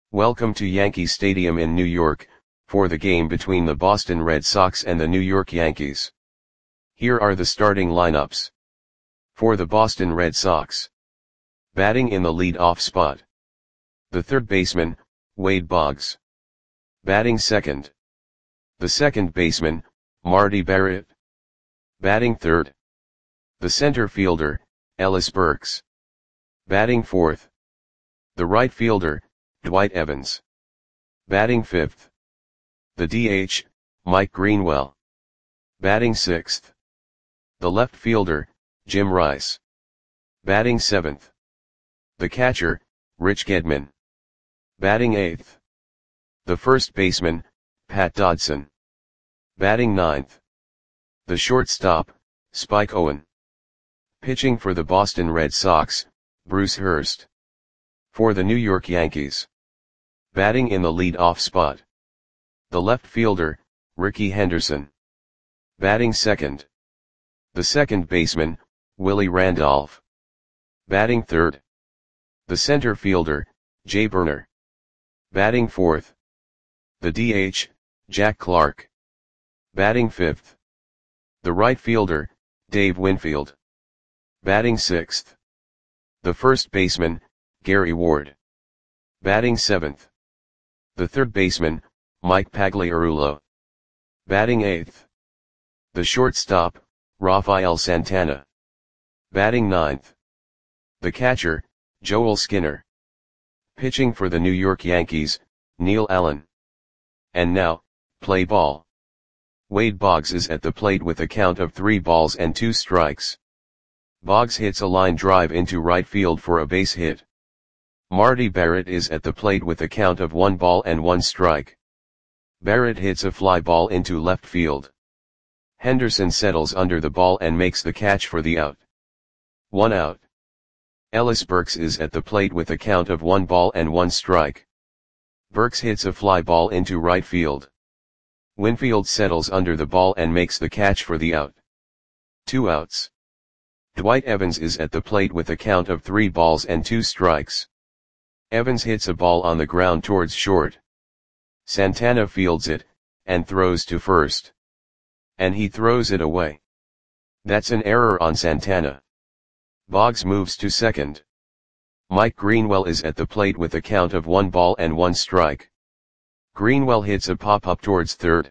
Welcome to Yankee Stadium in New York, for the game between the Boston Red Sox and the New York Yankees. Here are the starting lineups. For the Boston Red Sox. Batting in the lead-off spot. The third baseman, Wade Boggs. Batting second. The second baseman, Marty Barrett. Batting third. The center fielder, Ellis Burks. Batting fourth. The right fielder, Dwight Evans. Batting fifth. The DH, Mike Greenwell. Batting sixth. The left fielder, Jim Rice. Batting seventh. The catcher, Rich Gedman. Batting eighth. The first baseman, Pat Dodson. Batting ninth. The shortstop, Spike Owen. Pitching for the Boston Red Sox, Bruce Hurst. For the New York Yankees. Batting in the lead-off spot. The left fielder, Rickey Henderson. Batting second. The second baseman, Willie Randolph. Batting third. The center fielder, Jay Buhner. Batting fourth. The DH, Jack Clark. Batting fifth. The right fielder, Dave Winfield. Batting sixth. The first baseman, Gary Ward. Batting seventh. The third baseman, Mike Pagliarulo. Batting eighth. The shortstop, Rafael Santana. Batting ninth. The catcher, Joel Skinner. Pitching for the New York Yankees, Neil Allen. And now, play ball. Wade Boggs is at the plate with a count of 3 balls and 2 strikes. Boggs hits a line drive into right field for a base hit. Marty Barrett is at the plate with a count of 1 ball and 1 strike. Barrett hits a fly ball into left field. Henderson settles under the ball and makes the catch for the out. 1 out. Ellis Burks is at the plate with a count of 1 ball and 1 strike. Burks hits a fly ball into right field. Winfield settles under the ball and makes the catch for the out. 2 outs. Dwight Evans is at the plate with a count of 3 balls and 2 strikes. Evans hits a ball on the ground towards short. Santana fields it, and throws to first. And he throws it away. That's an error on Santana. Boggs moves to second. Mike Greenwell is at the plate with a count of 1 ball and 1 strike. Greenwell hits a pop-up towards third.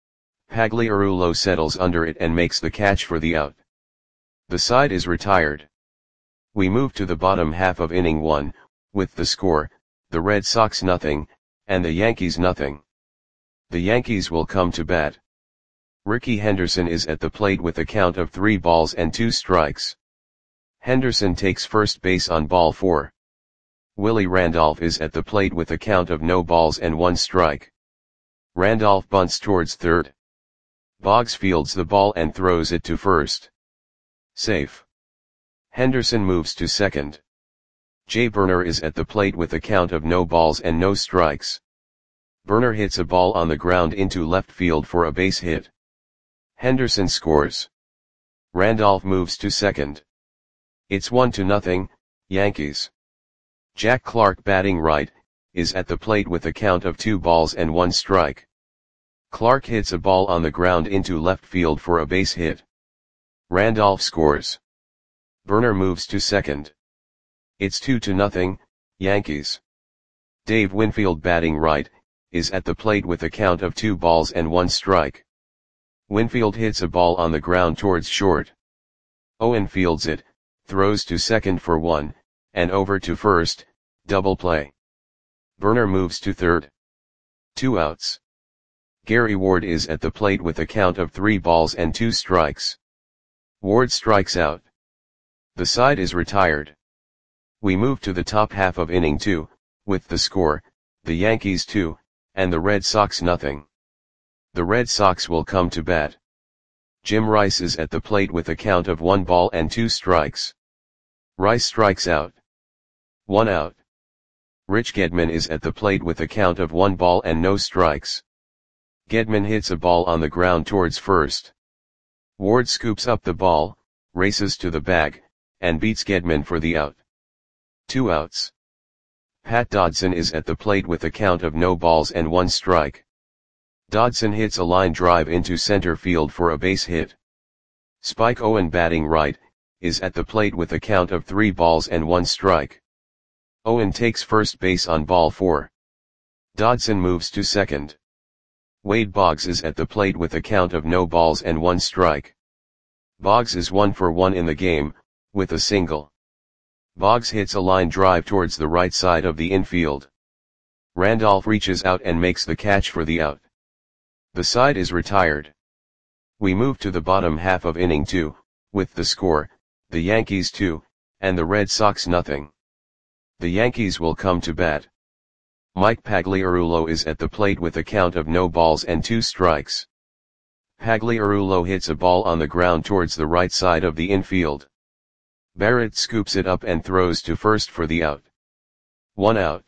Pagliarulo settles under it and makes the catch for the out. The side is retired. We move to the bottom half of inning 1, with the score, the Red Sox nothing, and the Yankees nothing. The Yankees will come to bat. Rickey Henderson is at the plate with a count of 3 balls and 2 strikes. Henderson takes first base on ball 4. Willie Randolph is at the plate with a count of no balls and 1 strike. Randolph bunts towards third. Boggs fields the ball and throws it to first. Safe. Henderson moves to second. Jay Buhner is at the plate with a count of no balls and no strikes. Buhner hits a ball on the ground into left field for a base hit. Henderson scores. Randolph moves to second. It's 1-0, Yankees. Jack Clark, batting right, is at the plate with a count of 2 balls and 1 strike. Clark hits a ball on the ground into left field for a base hit. Randolph scores. Buhner moves to second. It's 2-0, Yankees. Dave Winfield, batting right, is at the plate with a count of 2 balls and 1 strike. Winfield hits a ball on the ground towards short. Owen fields it, throws to second for 1, and over to first, double play. Buhner moves to third. 2 outs. Gary Ward is at the plate with a count of 3 balls and 2 strikes. Ward strikes out. The side is retired. We move to the top half of inning 2, with the score, the Yankees 2, and the Red Sox nothing. The Red Sox will come to bat. Jim Rice is at the plate with a count of 1 ball and 2 strikes. Rice strikes out. 1 out. Rich Gedman is at the plate with a count of 1 ball and no strikes. Gedman hits a ball on the ground towards first. Ward scoops up the ball, races to the bag, and beats Gedman for the out. 2 outs. Pat Dodson is at the plate with a count of no balls and 1 strike. Dodson hits a line drive into center field for a base hit. Spike Owen, batting right, is at the plate with a count of 3 balls and 1 strike. Owen takes first base on ball 4. Dodson moves to second. Wade Boggs is at the plate with a count of no balls and 1 strike. Boggs is 1 for 1 in the game, with a single. Boggs hits a line drive towards the right side of the infield. Randolph reaches out and makes the catch for the out. The side is retired. We move to the bottom half of inning 2, with the score, the Yankees 2, and the Red Sox nothing. The Yankees will come to bat. Mike Pagliarulo is at the plate with a count of no balls and 2 strikes. Pagliarulo hits a ball on the ground towards the right side of the infield. Barrett scoops it up and throws to first for the out. 1 out.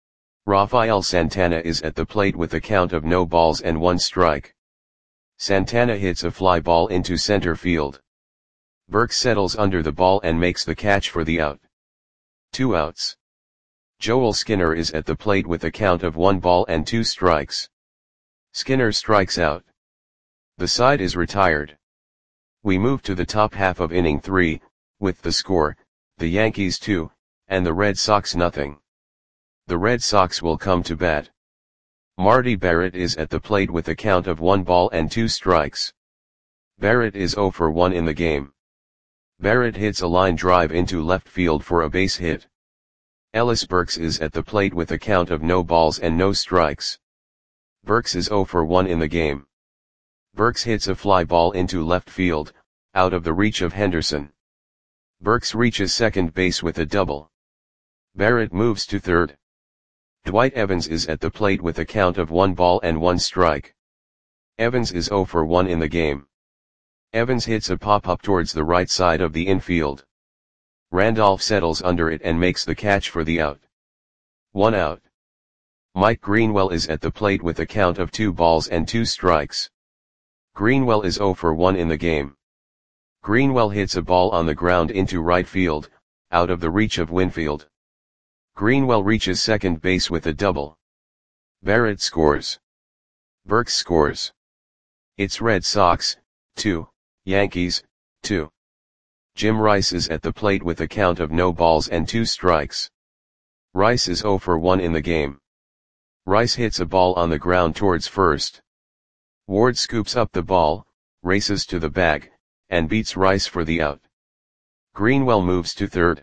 Rafael Santana is at the plate with a count of no balls and 1 strike. Santana hits a fly ball into center field. Burke settles under the ball and makes the catch for the out. 2 outs. Joel Skinner is at the plate with a count of 1 ball and 2 strikes. Skinner strikes out. The side is retired. We move to the top half of inning 3, with the score, the Yankees 2, and the Red Sox nothing. The Red Sox will come to bat. Marty Barrett is at the plate with a count of 1 ball and 2 strikes. Barrett is 0 for 1 in the game. Barrett hits a line drive into left field for a base hit. Ellis Burks is at the plate with a count of no balls and no strikes. Burks is 0 for 1 in the game. Burks hits a fly ball into left field, out of the reach of Henderson. Burks reaches second base with a double. Barrett moves to third. Dwight Evans is at the plate with a count of 1 ball and 1 strike. Evans is 0 for 1 in the game. Evans hits a pop-up towards the right side of the infield. Randolph settles under it and makes the catch for the out. 1 out. Mike Greenwell is at the plate with a count of 2 balls and 2 strikes. Greenwell is 0 for 1 in the game. Greenwell hits a ball on the ground into right field, out of the reach of Winfield. Greenwell reaches second base with a double. Barrett scores. Burks scores. It's Red Sox, 2, Yankees, 2. Jim Rice is at the plate with a count of no balls and 2 strikes. Rice is 0 for 1 in the game. Rice hits a ball on the ground towards first. Ward scoops up the ball, races to the bag, and beats Rice for the out. Greenwell moves to third.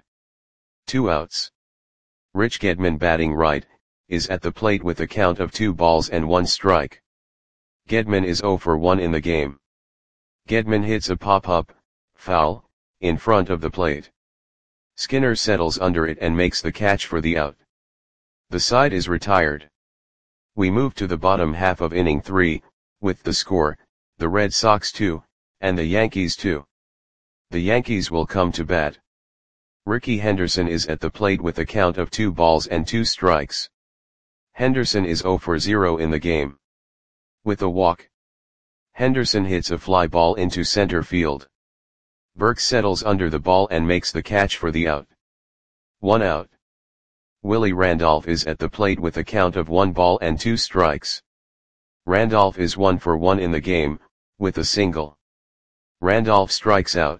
2 outs. Rich Gedman, batting right, is at the plate with a count of 2 balls and 1 strike. Gedman is 0 for 1 in the game. Gedman hits a pop-up, foul, in front of the plate. Skinner settles under it and makes the catch for the out. The side is retired. We move to the bottom half of inning 3, with the score, the Red Sox 2, and the Yankees 2. The Yankees will come to bat. Ricky Henderson is at the plate with a count of 2 balls and 2 strikes. Henderson is 0 for 0 in the game. With a walk. Henderson hits a fly ball into center field. Burke settles under the ball and makes the catch for the out. 1 out. Willie Randolph is at the plate with a count of 1 ball and 2 strikes. Randolph is 1 for 1 in the game, with a single. Randolph strikes out.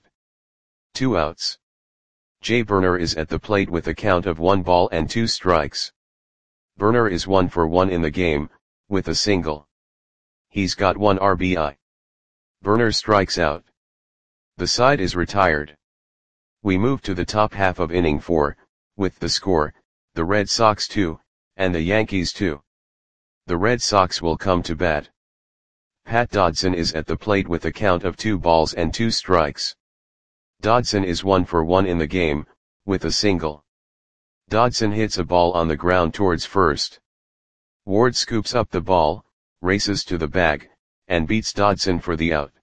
2 outs. Jay Burner is at the plate with a count of 1 ball and 2 strikes. Burner is 1 for 1 in the game, with a single. He's got 1 RBI. Burner strikes out. The side is retired. We move to the top half of inning 4, with the score, the Red Sox 2, and the Yankees 2. The Red Sox will come to bat. Pat Dodson is at the plate with a count of 2 balls and 2 strikes. Dodson is 1 for 1 in the game, with a single. Dodson hits a ball on the ground towards first. Ward scoops up the ball, races to the bag, and beats Dodson for the out.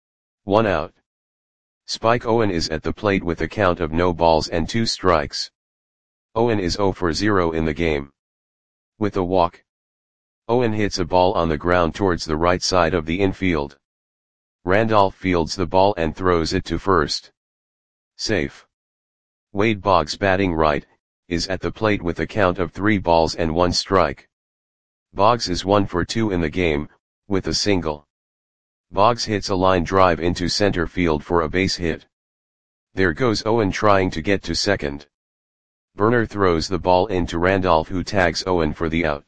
1 out. Spike Owen is at the plate with a count of no balls and 2 strikes. Owen is 0 for 0 in the game. With a walk. Owen hits a ball on the ground towards the right side of the infield. Randolph fields the ball and throws it to first. Safe. Wade Boggs, batting right, is at the plate with a count of 3 balls and 1 strike. Boggs is 1 for 2 in the game, with a single. Boggs hits a line drive into center field for a base hit. There goes Owen trying to get to second. Burner throws the ball into Randolph, who tags Owen for the out.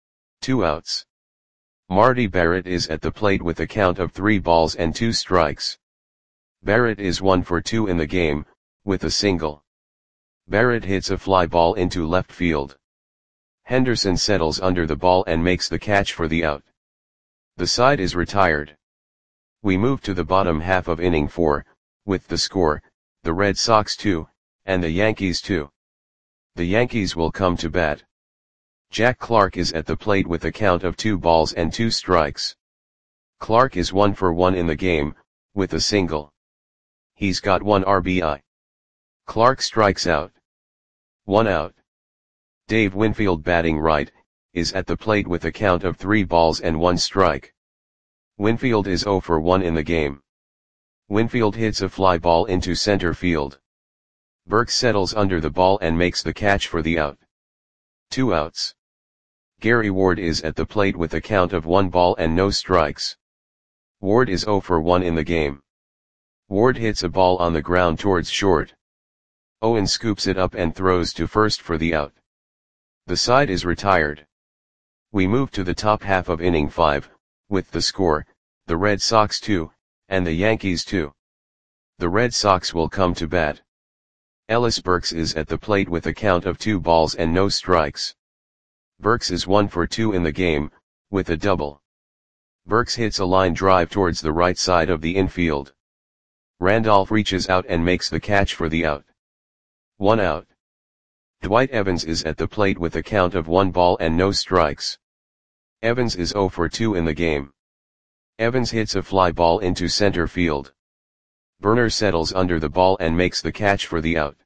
2 outs. Marty Barrett is at the plate with a count of 3 balls and 2 strikes. Barrett is 1 for 2 in the game, with a single. Barrett hits a fly ball into left field. Henderson settles under the ball and makes the catch for the out. The side is retired. We move to the bottom half of inning 4, with the score, the Red Sox 2, and the Yankees 2. The Yankees will come to bat. Jack Clark is at the plate with a count of 2 balls and 2 strikes. Clark is 1 for 1 in the game, with a single. He's got 1 RBI. Clark strikes out. 1 out. Dave Winfield, batting right, is at the plate with a count of 3 balls and 1 strike. Winfield is 0 for 1 in the game. Winfield hits a fly ball into center field. Burke settles under the ball and makes the catch for the out. 2 outs. Gary Ward is at the plate with a count of 1 ball and no strikes. Ward is 0 for 1 in the game. Ward hits a ball on the ground towards short. Owen scoops it up and throws to first for the out. The side is retired. We move to the top half of inning 5, with the score, the Red Sox 2, and the Yankees 2. The Red Sox will come to bat. Ellis Burks is at the plate with a count of 2 balls and no strikes. Burks is 1 for 2 in the game, with a double. Burks hits a line drive towards the right side of the infield. Randolph reaches out and makes the catch for the out. 1 out. Dwight Evans is at the plate with a count of 1 ball and no strikes. Evans is 0 for 2 in the game. Evans hits a fly ball into center field. Burner settles under the ball and makes the catch for the out.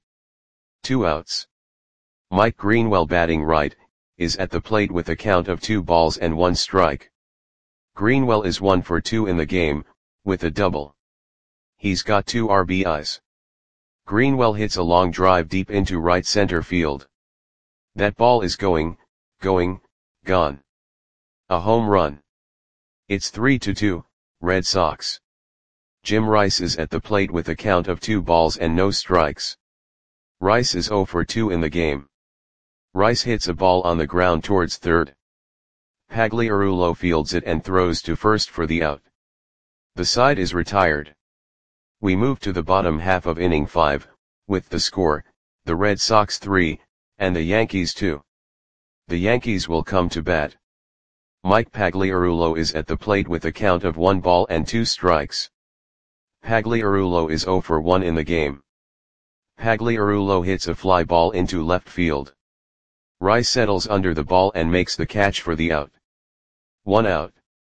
2 outs. Mike Greenwell, batting right, is at the plate with a count of 2 balls and 1 strike. Greenwell is 1 for 2 in the game, with a double. He's got 2 RBIs. Greenwell hits a long drive deep into right center field. That ball is gone. A home run. It's 3-2, Red Sox. Jim Rice is at the plate with a count of 2 balls and no strikes. Rice is 0 for 2 in the game. Rice hits a ball on the ground towards third. Pagliarulo fields it and throws to first for the out. The side is retired. We move to the bottom half of inning 5, with the score, the Red Sox 3, and the Yankees 2. The Yankees will come to bat. Mike Pagliarulo is at the plate with a count of 1 ball and 2 strikes. Pagliarulo is 0 for 1 in the game. Pagliarulo hits a fly ball into left field. Rice settles under the ball and makes the catch for the out. 1 out.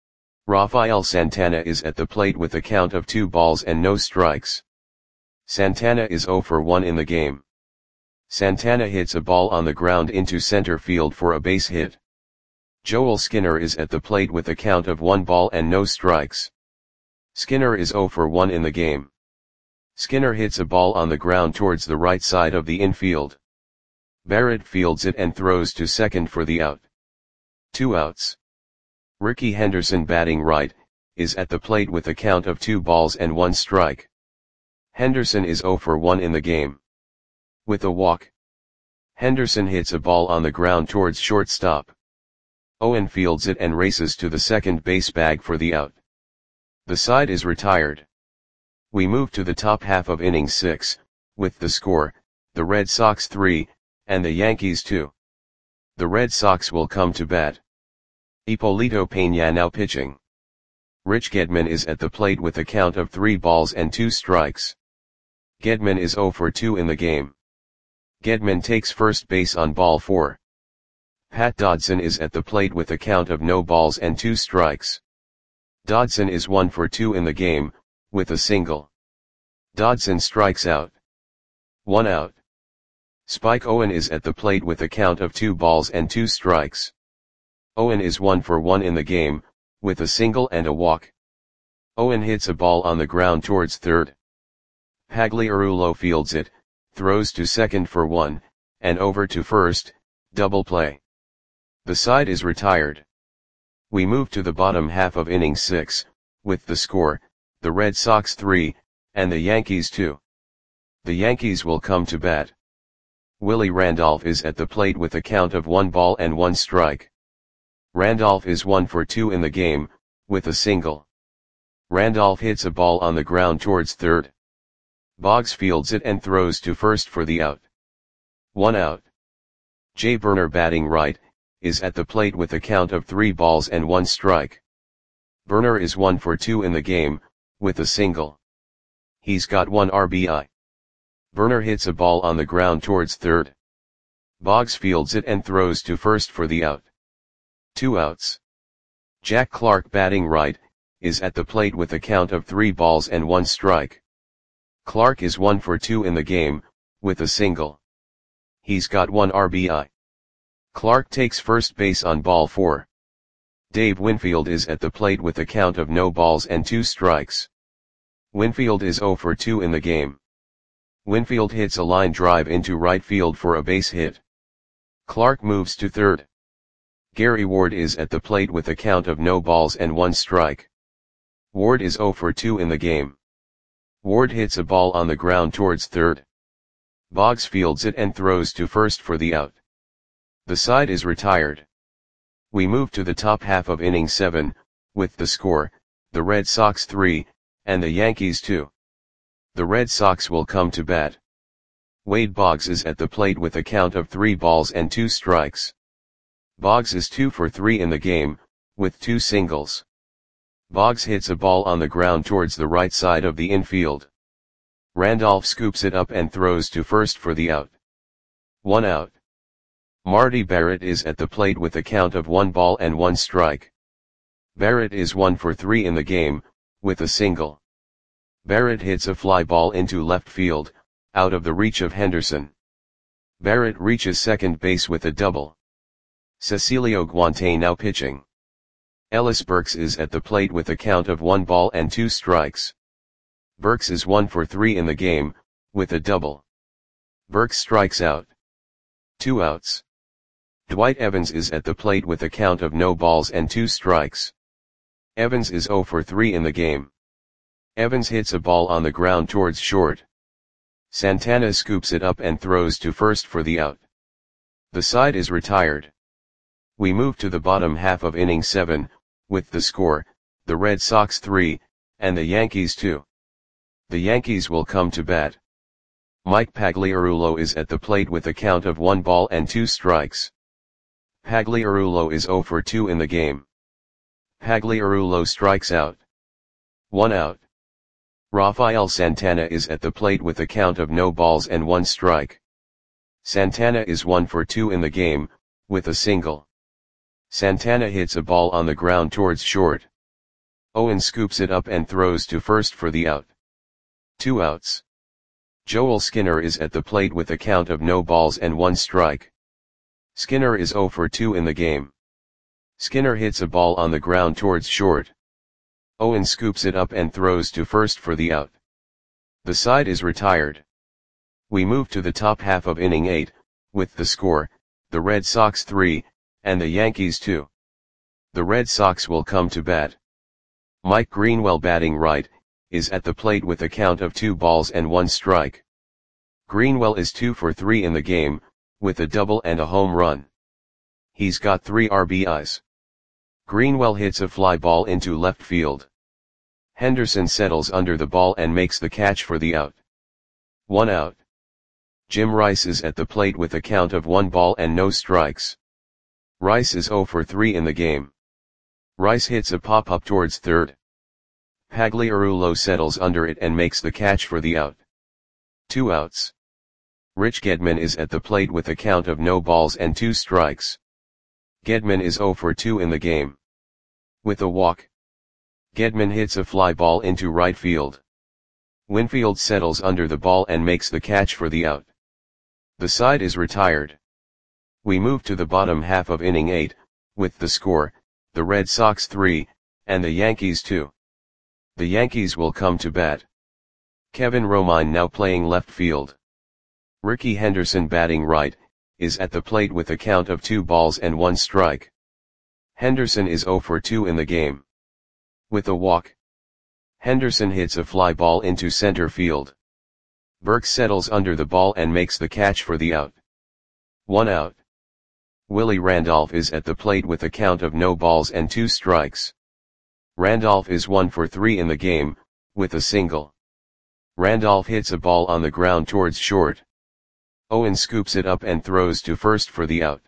Rafael Santana is at the plate with a count of 2 balls and no strikes. Santana is 0 for 1 in the game. Santana hits a ball on the ground into center field for a base hit. Joel Skinner is at the plate with a count of 1 ball and no strikes. Skinner is 0 for 1 in the game. Skinner hits a ball on the ground towards the right side of the infield. Barrett fields it and throws to second for the out. 2 outs. Ricky Henderson, batting right, is at the plate with a count of 2 balls and 1 strike. Henderson is 0 for 1 in the game. With a walk. Henderson hits a ball on the ground towards shortstop. Owen fields it and races to the second base bag for the out. The side is retired. We move to the top half of inning 6, with the score, the Red Sox 3, and the Yankees 2. The Red Sox will come to bat. Hipólito Peña now pitching. Rich Gedman is at the plate with a count of 3 balls and 2 strikes. Gedman is 0 for 2 in the game. Gedman takes first base on ball 4. Pat Dodson is at the plate with a count of no balls and 2 strikes. Dodson is 1 for 2 in the game, with a single. Dodson strikes out. 1 out. Spike Owen is at the plate with a count of 2 balls and 2 strikes. Owen is 1 for 1 in the game, with a single and a walk. Owen hits a ball on the ground towards third. Pagliarulo fields it, throws to second for 1, and over to first, double play. The side is retired. We move to the bottom half of inning 6, with the score, the Red Sox 3, and the Yankees 2. The Yankees will come to bat. Willie Randolph is at the plate with a count of 1 ball and 1 strike. Randolph is 1 for 2 in the game, with a single. Randolph hits a ball on the ground towards third. Boggs fields it and throws to first for the out. 1 out. Jay Burner, batting right, is at the plate with a count of 3 balls and 1 strike. Burner is 1 for 2 in the game, with a single. He's got 1 RBI. Burner hits a ball on the ground towards third. Boggs fields it and throws to first for the out. 2 outs. Jack Clark, batting right, is at the plate with a count of 3 balls and 1 strike. Clark is 1 for 2 in the game, with a single. He's got 1 RBI. Clark takes first base on ball 4. Dave Winfield is at the plate with a count of no balls and 2 strikes. Winfield is 0 for 2 in the game. Winfield hits a line drive into right field for a base hit. Clark moves to third. Gary Ward is at the plate with a count of no balls and 1 strike. Ward is 0 for 2 in the game. Ward hits a ball on the ground towards third. Boggs fields it and throws to first for the out. The side is retired. We move to the top half of inning 7, with the score, the Red Sox 3, and the Yankees 2. The Red Sox will come to bat. Wade Boggs is at the plate with a count of 3 balls and 2 strikes. Boggs is 2 for 3 in the game, with 2 singles. Boggs hits a ball on the ground towards the right side of the infield. Randolph scoops it up and throws to first for the out. 1 out. Marty Barrett is at the plate with a count of 1 ball and 1 strike. Barrett is 1 for 3 in the game, with a single. Barrett hits a fly ball into left field, out of the reach of Henderson. Barrett reaches second base with a double. Cecilio Guante now pitching. Ellis Burks is at the plate with a count of 1 ball and 2 strikes. Burks is 1 for 3 in the game, with a double. Burks strikes out. 2 outs. Dwight Evans is at the plate with a count of no balls and 2 strikes. Evans is 0 for 3 in the game. Evans hits a ball on the ground towards short. Santana scoops it up and throws to first for the out. The side is retired. We move to the bottom half of inning 7, with the score, the Red Sox 3, and the Yankees 2. The Yankees will come to bat. Mike Pagliarulo is at the plate with a count of 1 ball and 2 strikes. Pagliarulo is 0 for 2 in the game. Pagliarulo strikes out. 1 out. Rafael Santana is at the plate with a count of no balls and 1 strike. Santana is 1 for 2 in the game, with a single. Santana hits a ball on the ground towards short. Owen scoops it up and throws to first for the out. 2 outs. Joel Skinner is at the plate with a count of no balls and 1 strike. Skinner is 0 for 2 in the game. Skinner hits a ball on the ground towards short. Owen scoops it up and throws to first for the out. The side is retired. We move to the top half of inning 8, with the score, the Red Sox 3, and the Yankees 2. The Red Sox will come to bat. Mike Greenwell, batting right, is at the plate with a count of 2 balls and 1 strike. Greenwell is 2 for 3 in the game, with a double and a home run. He's got 3 RBIs. Greenwell hits a fly ball into left field. Henderson settles under the ball and makes the catch for the out. 1 out. Jim Rice is at the plate with a count of 1 ball and no strikes. Rice is 0 for 3 in the game. Rice hits a pop-up towards third. Pagliarulo settles under it and makes the catch for the out. 2 outs. Rich Gedman is at the plate with a count of no balls and 2 strikes. Gedman is 0 for 2 in the game. With a walk. Gedman hits a fly ball into right field. Winfield settles under the ball and makes the catch for the out. The side is retired. We move to the bottom half of inning 8, with the score, the Red Sox 3, and the Yankees 2. The Yankees will come to bat. Kevin Romine now playing left field. Ricky Henderson batting right, is at the plate with a count of 2 balls and 1 strike. Henderson is 0 for 2 in the game. With a walk, Henderson hits a fly ball into center field. Burke settles under the ball and makes the catch for the out. 1 out. Willie Randolph is at the plate with a count of no balls and 2 strikes. Randolph is 1 for 3 in the game, with a single. Randolph hits a ball on the ground towards short. Owen scoops it up and throws to first for the out.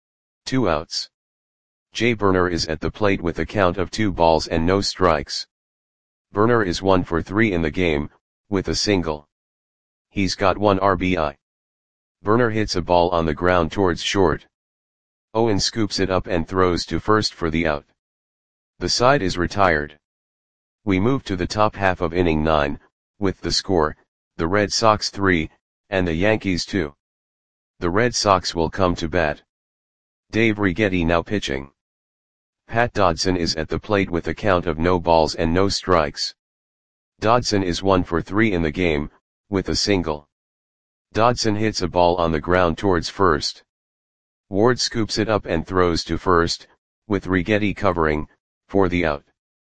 2 outs. Jay Burner is at the plate with a count of 2 balls and no strikes. Burner is 1 for 3 in the game, with a single. He's got 1 RBI. Burner hits a ball on the ground towards short. Owen scoops it up and throws to first for the out. The side is retired. We move to the top half of inning 9, with the score, the Red Sox 3, and the Yankees 2. The Red Sox will come to bat. Dave Righetti now pitching. Pat Dodson is at the plate with a count of no balls and no strikes. Dodson is 1 for 3 in the game, with a single. Dodson hits a ball on the ground towards first. Ward scoops it up and throws to first, with Righetti covering, for the out.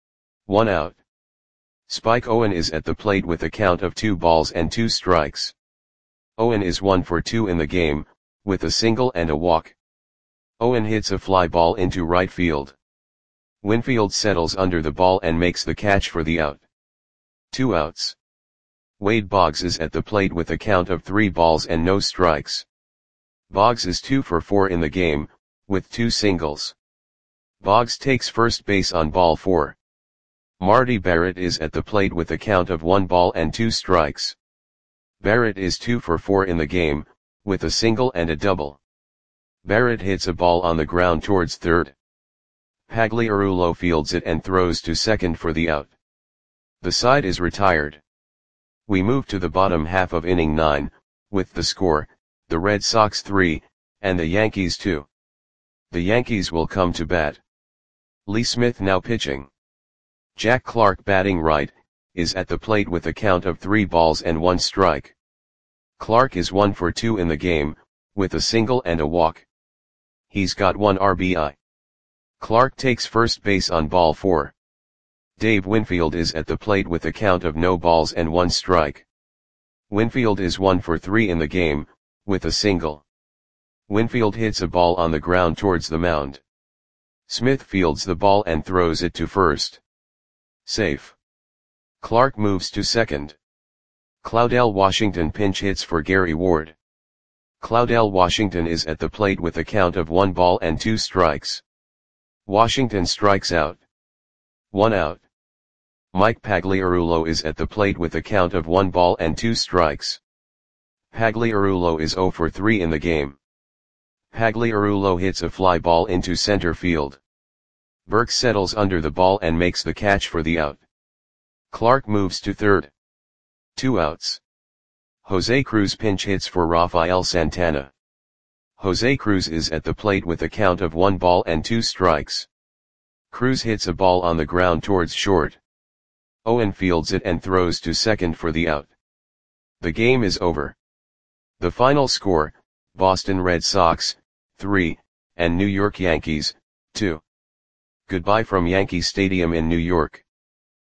1 out. Spike Owen is at the plate with a count of 2 balls and 2 strikes. Owen is 1 for 2 in the game, with a single and a walk. Owen hits a fly ball into right field. Winfield settles under the ball and makes the catch for the out. 2 outs. Wade Boggs is at the plate with a count of 3 balls and no strikes. Boggs is 2 for 4 in the game, with 2 singles. Boggs takes first base on ball 4. Marty Barrett is at the plate with a count of 1 ball and 2 strikes. Barrett is 2 for 4 in the game, with a single and a double. Barrett hits a ball on the ground towards third. Pagliarulo fields it and throws to second for the out. The side is retired. We move to the bottom half of inning 9, with the score, the Red Sox 3, and the Yankees 2. The Yankees will come to bat. Lee Smith now pitching. Jack Clark batting right, is at the plate with a count of 3 balls and 1 strike. Clark is 1 for 2 in the game, with a single and a walk. He's got 1 RBI. Clark takes first base on ball 4. Dave Winfield is at the plate with a count of no balls and 1 strike. Winfield is 1 for 3 in the game, with a single. Winfield hits a ball on the ground towards the mound. Smith fields the ball and throws it to first. Safe. Clark moves to second. Claudell Washington pinch hits for Gary Ward. Claudell Washington is at the plate with a count of 1 ball and 2 strikes. Washington strikes out. 1 out. Mike Pagliarulo is at the plate with a count of 1 ball and 2 strikes. Pagliarulo is 0 for 3 in the game. Pagliarulo hits a fly ball into center field. Burke settles under the ball and makes the catch for the out. Clark moves to third. 2 outs. Jose Cruz pinch hits for Rafael Santana. Jose Cruz is at the plate with a count of 1 ball and 2 strikes. Cruz hits a ball on the ground towards short. Owen fields it and throws to second for the out. The game is over. The final score, Boston Red Sox, 3, and New York Yankees, 2. Goodbye from Yankee Stadium in New York.